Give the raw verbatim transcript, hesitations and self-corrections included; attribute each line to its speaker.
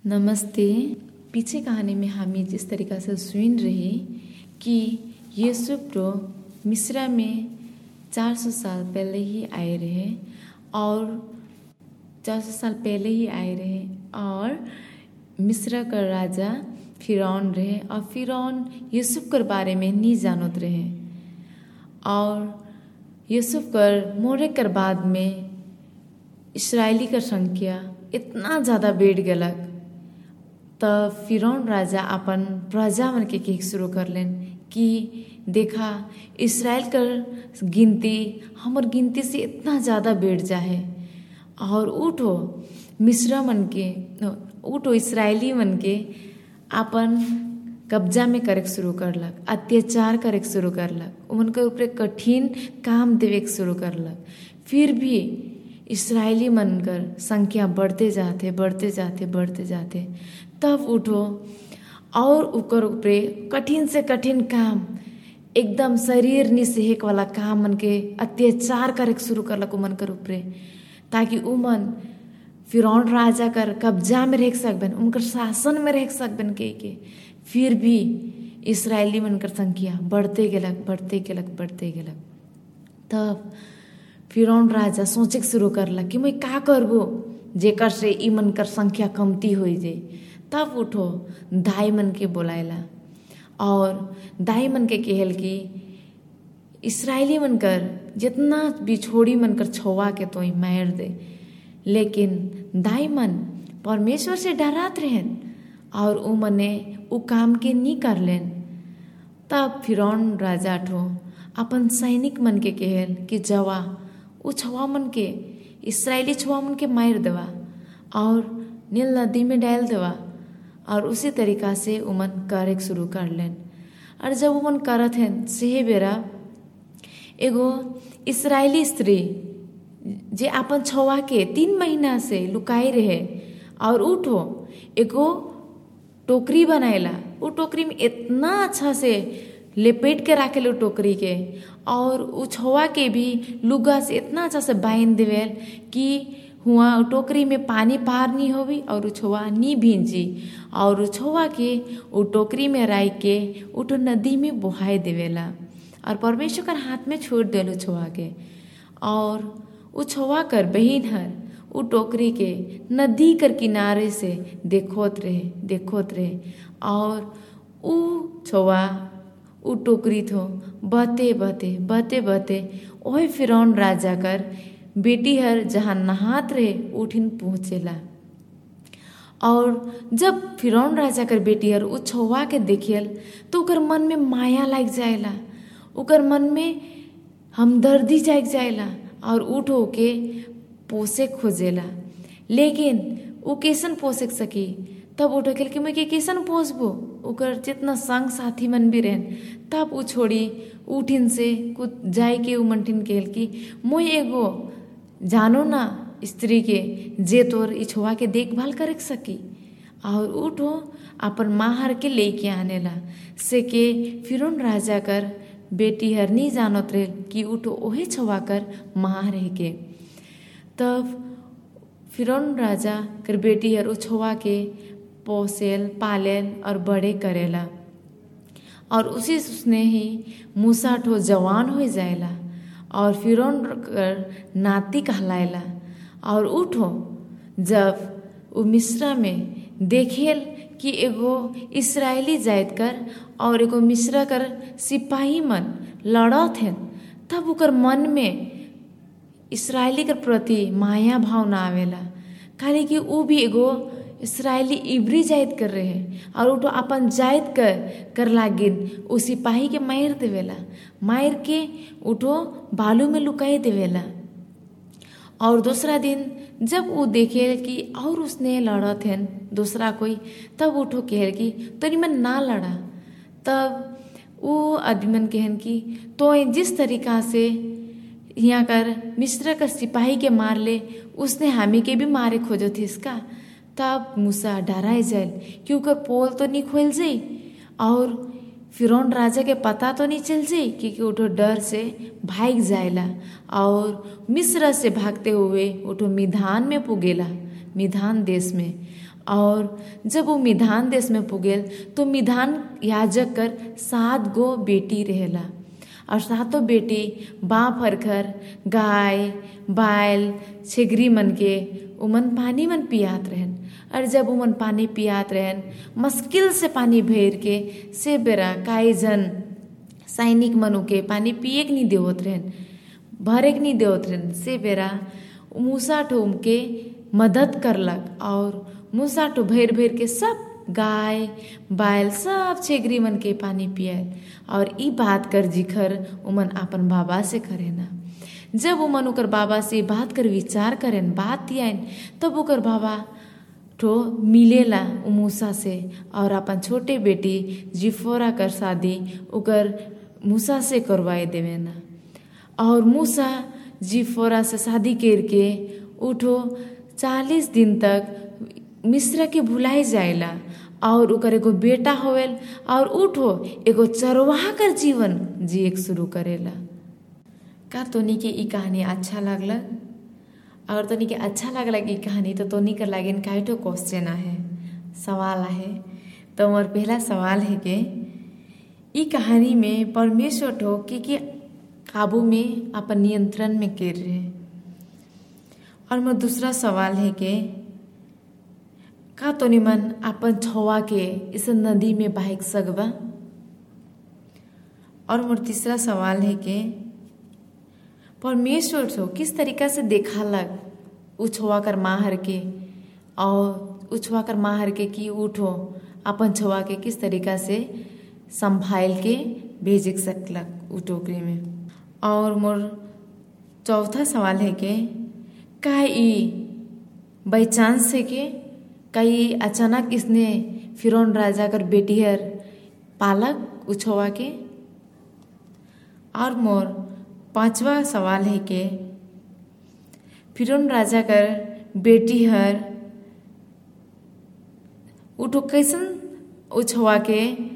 Speaker 1: नमस्ते। पीछे कहानी में हामी जिस तरीका से सुन रहे कि यूसुफ तो मिस्र में चार सौ साल पहले ही आए रहे और चार सौ साल पहले ही आए रहे और मिस्र का राजा फिरौन रहे और फिरौन यूसुफ के बारे में नहीं जानत रहे और यूसुफ कर मोरे कर बाद में इसराइली का संख्या इतना ज़्यादा बढ़ गलक तब फिरौन राजा अपन प्रजा मन के कहे शुरू कर लेन कि देखा इसराइल कर गिनती हमर गिनती से इतना ज़्यादा बढ़ जाए और उठो मिस्र मन के उठो इसराइली मन के अपन कब्जा में करे शुरू करलक, अत्याचार करे शुरू करलक, उनके ऊपर कठिन काम देवे शुरू करलक। फिर भी इसराइली मन कर संख्या बढ़ते जाते बढ़ते जाते बढ़ते जाते तब उठो और उकर ऊपरे कठिन से कठिन काम एकदम शरीर निसेहक वाला काम मन के अत्याचार करे शुरू करलक उमन कर ऊपरे ताकि उमन फिरौन राजा कर कब्जा में रह सकबन, उनकर शासन में रह सकबन के, के फिर भी इसराइली मन कर संख्या बढ़ते गेलक बढ़ते गेलक बढ़ते गेलक। तब फिरौन राजा सोचे शुरू करलक कि मैं का करबो जेकर से ई मन कर संख्या कमती हो जाए। तब उठो दाई मन के बोलायला और दाई मन के कहल कि इसराइली मन कर जितना बिछोड़ी मन कर छुआ के तो मार दे। लेकिन दाई मन परमेश्वर से डरात रहन और उ मने उ काम के नहीं कर लेन। तब फिरौन राजा ठो अपन सैनिक मन के कहल कि जवा उ छुआ मन के इसराइली छुआ मन के मार देवा और नील नदी में डाल देवा और उसी तरीका से उमन करे शुरू कर लेन। और जब उमन करत हैं से बेरा एगो इसराइली स्त्री जे अपन छुआ के तीन महीना से लुकाई रहे और उठो एगो टोकरी बनाएला, वो टोकरी में इतना अच्छा से लेपेट के रखे लो टोकरी के और उ छुआ के भी लुगा से इतना अच्छा से बांध देवेल कि हुआ टोकरी में पानी पार नहीं होवी और छुआ नहीं भींजी और छुआ के उ टोकरी में राई के उठो नदी में बहाए देवेला और परमेश्वर कर हाथ में छोड़ देलो छुआ के। और उ छुआ कर बहिन हर उ टोकरी के नदी कर किनारे से देखोत रहे देखोत रहे और उ छुआ उ टोकरी थो बहते बहते बहते बहते ओहे फिरौन राजा कर बेटी हर जहाँ नहात रहे उठिन पहुँचेला। और जब फिरौन राजा कर बेटी हर उ छुआ के देखियल तो ओकर मन में माया लाग जाएला, ओकर मन में हमदर्दी जाग जाएला और उठ होके पोसे खोजेला। लेकिन उ कैसन पोसे सकी तब उठ के कि मैं के कैसन पोसबो, ओकर जितना संग साथी मन भी रहन। तब उ छोड़ी उठिन से कुछ जाय के उ मनठिन कहल कि मोय एगो जानो ना स्त्री के जे तोर ई छुआ के देखभाल करे सकी और उठो अपन माँ हर के लेके आनेला से के फिरौन राजा कर बेटी हर नहीं जानत रहे कि उठो ओहे छुआ कर माँ रह के। तब फिरौन राजा कर बेटी हर उ छुआ के पोसेल पालेल और बड़े करेला और उसी उसने ही मूसा ठो जवान हो जाएला और फिरौन कर नाती कहलाएला। और उठो जब उ मिस्र में देखेल कि एगो इसराइली जाइत कर और एगो मिस्र कर सिपाही मन लड़त हैं तब ओकर मन में इसराइली के प्रति माया भावना आवेला काहे कि उ भी एगो इसराइली इब्री जाइत कर रहे और उठो अपन जाइत कर कर लागिन उ सिपाही के मार देवेला, मार के उठो बालू में लुकाई देवेला। और दूसरा दिन जब वो देखे कि और उसने लड़त हैं दूसरा कोई तब उठो कहे कि तोरी मन ना लड़ा। तब वो आदमी कहन कि तो जिस तरीका से यहाँ कर मिस्र का सिपाही के मार ले उसने हामी के भी मारे खोजो थे इसका। तब मूसा डराए जाए क्योंकि पोल तो नहीं खोल जाई और फिरौन राजा के पता तो नहीं चल जाई क्योंकि उठो डर से भाग जाएला और मिस्र से भागते हुए उठो मिधान में पुगेला, मिधान देश में। और जब वो मिधान देश में पुगेल तो मिधान याजक कर सात गो बेटी रहेला और सातों बेटी बाँ फरखर गाय बैल छेगरी मन के उमन पानी मन पियात रहन। और जब उमन पानी पियात रहन मुश्किल से पानी भेर के से बेरा काई जन सैनिक मनु के पानी पिए के नहीं देवत रहन, भरे के नहीं देवत रहन। से बेरा मूसा ठो के मदद करलक और मूसा ठो भेर भेर के सब गाय बैल सब छेगरी मन के पानी पियाल। और ई बात कर जिखर उमन अपन बाबा से करे ना। जब उमन ओकर बाबा से बात कर विचार करेन बात आइन तब ओकर बाबा ठो मिलेला मूसा से और अपन छोटे बेटी जिफोरा कर शादी ओकर मूसा से करवाए देवे ना। और मूसा जिफोरा से शादी करके उठो चालीस दिन तक मिस्र के भुलाए जाएला और ओकर एगो बेटा होवेल और उठो एगो चरवाहा कर जीवन जिए शुरू करेला। का तोनी के ई कहानी अच्छा लागला? अगर तोनी के अच्छा लागला ई कहानी तो तोनी कर लागिन काइटो क्वेश्चन आहे, सवाल आहे। तो मोर पहला सवाल है कि ई कहानी में परमेश्वर ठो के के काबू में अपन नियंत्रण में कर रहे। और मोर दूसरा सवाल है कि का तोनी मन अपन छवा के इस नदी में बहाक सकबा? और मोर तीसरा सवाल है कि परमेश्वर छो किस तरीका से देखा लग उछवा कर माहर के और उछवा कर माहर के कि उठो अपन छवा के किस तरीका से संभाल के भेज सकलक उ टोकरी में। और मोर चौथा सवाल है कि का ई बाई चांस है कि कई अचानक इसने फिरौन राजा कर बेटी हर पालक उछवा के। और मोर पांचवा सवाल है कि फिरौन राजा कर बेटी हर उठो कैसन उछवा के